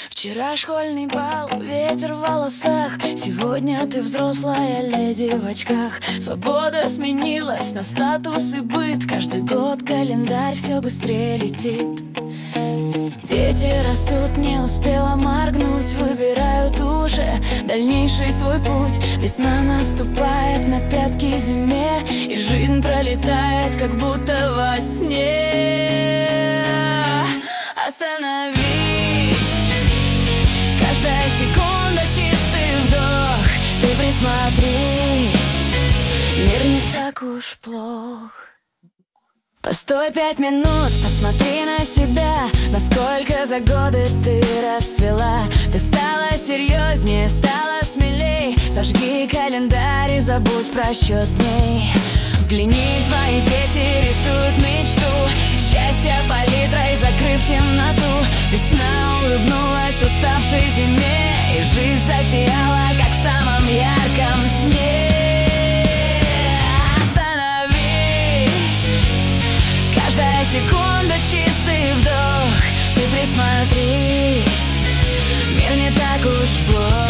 Вчера школьный бал, ветер в волосах. Сегодня ты взрослая леди в очках. Свобода сменилась на статус и быт. Каждый год календарь все быстрее летит. Дети растут, не успела моргнуть. Выбирают уже дальнейший свой путь. Весна наступает на пятки зиме, и жизнь пролетает, как будто во сне. Остановись, каждая секунда чистый вдох. Ты присмотрись, мир не так уж плох. Постой 5 минут, посмотри на себя. Насколько за годы ты расцвела. Ты стала серьезнее, стала смелей. Сожги календарь и забудь про счет дней. Взгляни, твои дети рисуют мечту. Счастье палитрой, закрыв темноту. Весна улыбнулась уставшей зиме, и жизнь засияла, как в самом ярком сне. Каждая секунда чистый вдох. Ты присмотрись, мир не так уж плох.